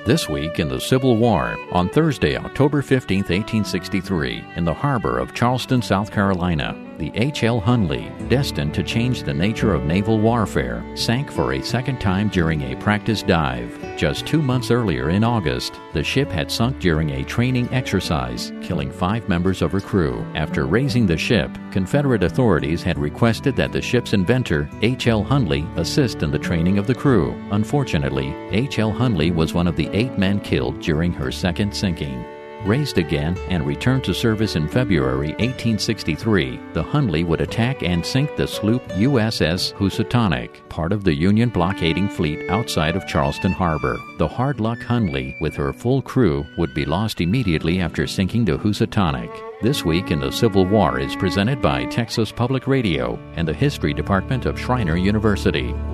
This week in the Civil War, on Thursday, October 15, 1863, in the harbor of Charleston, South Carolina, the H.L. Hunley, destined to change the nature of naval warfare, sank for a second time during a practice dive. Just 2 months earlier in August, the ship had sunk during a training exercise, killing 5 members of her crew. After raising the ship, Confederate authorities had requested that the ship's inventor, H.L. Hunley, assist in the training of the crew. Unfortunately, H.L. Hunley was one of the 8 men killed during her second sinking. Raised again and returned to service in February 1863, the Hunley would attack and sink the sloop USS Housatonic, part of the Union blockading fleet outside of Charleston Harbor. The Hard Luck Hunley, with her full crew, would be lost immediately after sinking the Housatonic. This Week in the Civil War is presented by Texas Public Radio and the History Department of Schreiner University.